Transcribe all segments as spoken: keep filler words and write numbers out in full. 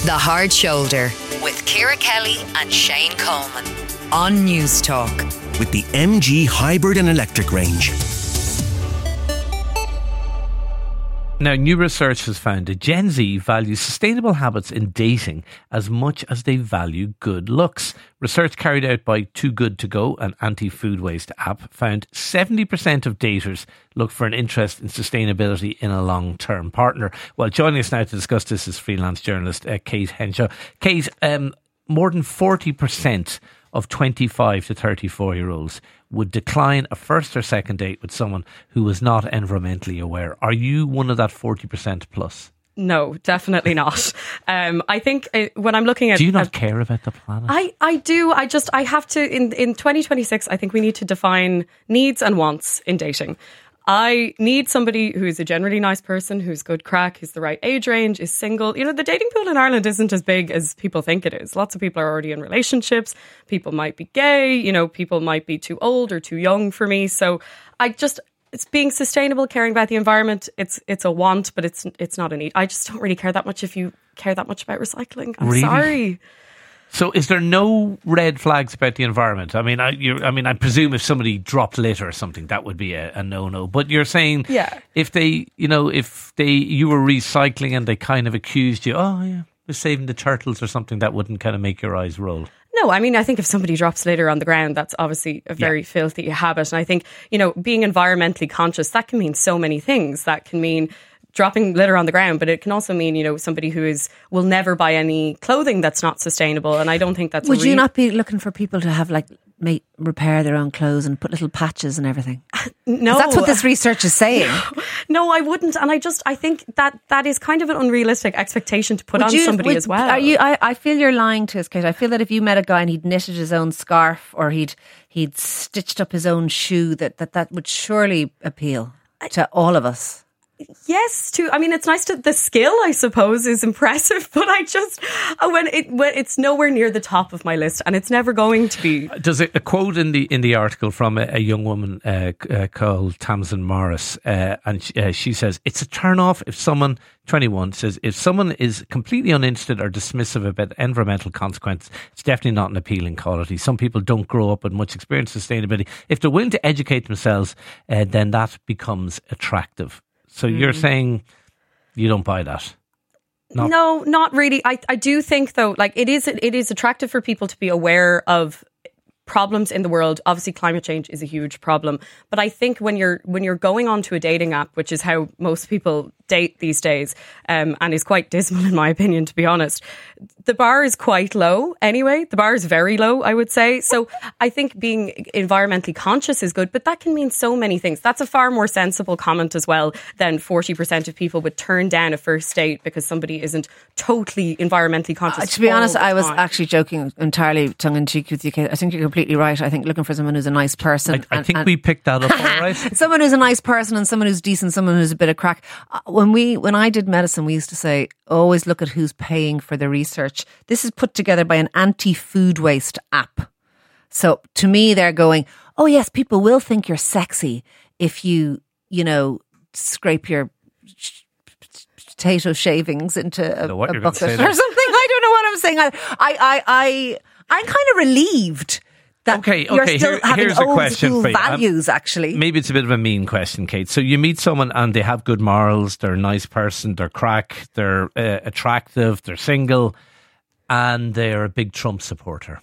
The Hard Shoulder with Ciara Kelly and Shane Coleman on News Talk. With the M G hybrid and electric range. Now, new research has found that Gen Z values sustainable habits in dating as much as they value good looks. Research carried out by Too Good To Go, an anti-food waste app, found seventy percent of daters look for an interest in sustainability in a long-term partner. Well, joining us now to discuss this is freelance journalist uh, Kate Henshaw. Kate, um, more than forty percent of twenty-five to thirty-four year olds would decline a first or second date with someone who was not environmentally aware. Are you one of that forty percent plus? No, definitely not. Um, I think uh, when I'm looking at... Do you not uh, care about the planet? I, I do. I just, I have to, in, in twenty twenty-six, I think we need to define needs and wants in dating. I need somebody who's a generally nice person, who's good crack, who's the right age range, is single. You know, the dating pool in Ireland isn't as big as people think it is. Lots of people are already in relationships. People might be gay. You know, people might be too old or too young for me. So I just, it's being sustainable, caring about the environment. It's it's a want, but it's it's not a need. I just don't really care that much if you care that much about recycling. I'm really? sorry. So is there no red flags about the environment? I mean, I, you're, I mean, I presume if somebody dropped litter or something, that would be a, a no-no. But you're saying, yeah, if they, you know, if they, you were recycling and they kind of accused you, oh yeah, we're saving the turtles or something, that wouldn't kind of make your eyes roll. No, I mean, I think if somebody drops litter on the ground, that's obviously a very yeah. filthy habit. And I think, you know, being environmentally conscious, that can mean so many things. That can mean dropping litter on the ground, but it can also mean, you know, somebody who is will never buy any clothing that's not sustainable. And I don't think that's... Would re- you not be looking for people to have like make, repair their own clothes and put little patches and everything? No. That's what this research is saying. No, I wouldn't. And I just, I think that that is kind of an unrealistic expectation to put would on you, somebody would, as well. Are you? I, I feel you're lying to us, Kate. I feel that if you met a guy and he'd knitted his own scarf or he'd he'd stitched up his own shoe, that that, that would surely appeal to all of us. Yes, too. I mean, it's nice to the skill, I suppose, is impressive, but I just when it when it's nowhere near the top of my list, and it's never going to be. Does it, a quote in the in the article from a, a young woman uh, uh, called Tamsin Morris, uh, and she, uh, she says it's a turn off if someone twenty-one says if someone is completely uninterested or dismissive about environmental consequences, it's definitely not an appealing quality. Some people don't grow up with much experience in sustainability. If they're willing to educate themselves, uh, then that becomes attractive. So you're mm. saying you don't buy that? Not- no, not really. I, I do think, though, like it is it is attractive for people to be aware of problems in the world. Obviously, climate change is a huge problem. But I think when you're when you're going onto a dating app, which is how most people date these days, um, and is quite dismal in my opinion, to be honest, the bar is quite low anyway. The bar is very low, I would say. So I think being environmentally conscious is good, but that can mean so many things. That's a far more sensible comment as well than forty percent of people would turn down a first date because somebody isn't totally environmentally conscious. Uh, to be honest, I was time. actually joking entirely tongue-in-cheek with you, Kate. I think you're completely right. I think looking for someone who's a nice person. I, I and, think and, we picked that up all right. Someone who's a nice person and someone who's decent, someone who's a bit of crack. Uh, when we, when I did medicine, we used to say, always look at who's paying for the research. This is put together by an anti-food waste app. So to me, they're going, oh yes, people will think you're sexy if you, you know, scrape your sh- potato shavings into a, a bucket or something. I don't know what I'm saying. I, I, I, I I'm kind of relieved that okay, you're okay, still here, having here's a old question school for you. values, actually. Maybe it's a bit of a mean question, Kate. So you meet someone and they have good morals, they're a nice person, they're crack, they're uh, attractive, they're single, and they're a big Trump supporter.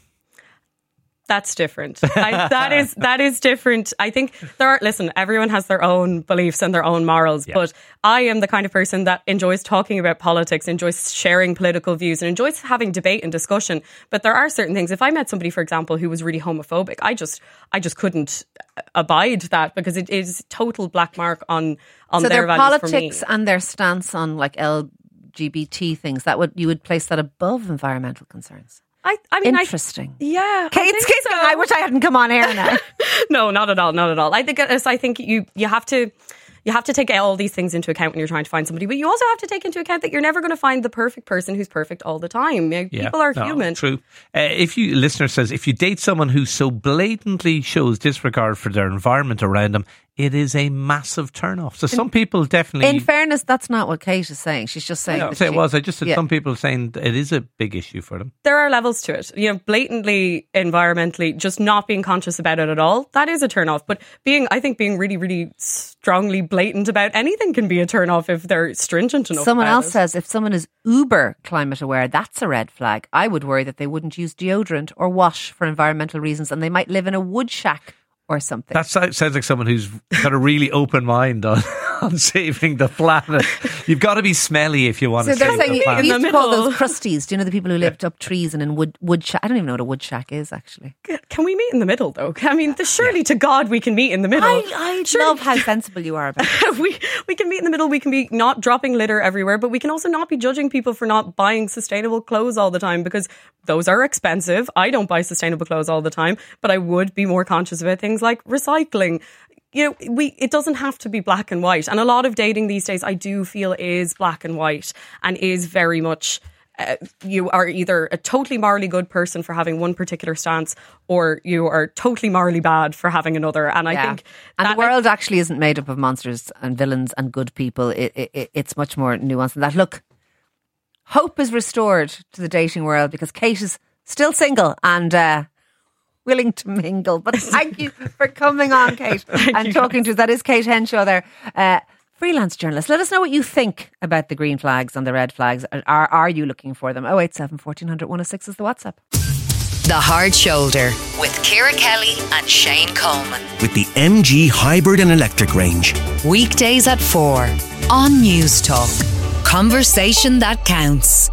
That's different. I, that is that is different. I think there are, listen, everyone has their own beliefs and their own morals, yeah. But I am the kind of person that enjoys talking about politics, enjoys sharing political views and enjoys having debate and discussion. But there are certain things. If I met somebody, for example, who was really homophobic, I just I just couldn't abide that because it is total black mark on, on so their their values politics for me. And their stance on like L G B T things, that would you would place that above environmental concerns. I, I mean, Interesting. I, yeah, Kate's Kate's so. I wish I hadn't come on air now. No, not at all, not at all. I think I think you you have to you have to take all these things into account when you're trying to find somebody, but you also have to take into account that you're never going to find the perfect person who's perfect all the time. You know, yeah, people are no, human. True. Uh, if you listener says if you date someone who so blatantly shows disregard for their environment around them, it is a massive turn off. So some people definitely... In fairness, that's not what Kate is saying. She's just saying... I that say she, it was. I just said yeah. some people saying it is a big issue for them. There are levels to it. You know, blatantly, environmentally, just not being conscious about it at all, that is a turn off. But being, I think being really, really strongly blatant about anything can be a turn off if they're stringent enough. Someone else it. says if someone is uber climate aware, that's a red flag. I would worry that they wouldn't use deodorant or wash for environmental reasons, and they might live in a wood shack or something. That sounds like someone who's got a really open mind on, on saving the planet. You've got to be smelly if you want so to save they're saying the you, planet. we used the to call middle. those crusties. Do you know the people who lived up trees and in wood wood shack? I don't even know what a wood shack is actually. Can we meet in the middle, though? I mean, the, surely yeah. to God we can meet in the middle. I, I surely. love how sensible you are about it. we we can meet in the middle. We can be not dropping litter everywhere, but we can also not be judging people for not buying sustainable clothes all the time, because those are expensive. I don't buy sustainable clothes all the time, but I would be more conscious about things like recycling. You know, we it doesn't have to be black and white. And a lot of dating these days, I do feel, is black and white, and is very much uh, you are either a totally morally good person for having one particular stance, or you are totally morally bad for having another. And I yeah. think and that, the world actually isn't made up of monsters and villains and good people. It, it, it's much more nuanced than that. Look, hope is restored to the dating world because Kate is still single and uh, willing to mingle. But thank you for coming on, Kate, and talking to us. That is Kate Henshaw there, uh, freelance journalist. Let us know what you think about the green flags and the red flags. Are, are you looking for them? oh eight seven, fourteen hundred, one oh six is the WhatsApp. The Hard Shoulder with Ciara Kelly and Shane Coleman. With the M G Hybrid and Electric range. Weekdays at four on News Talk. Conversation that counts.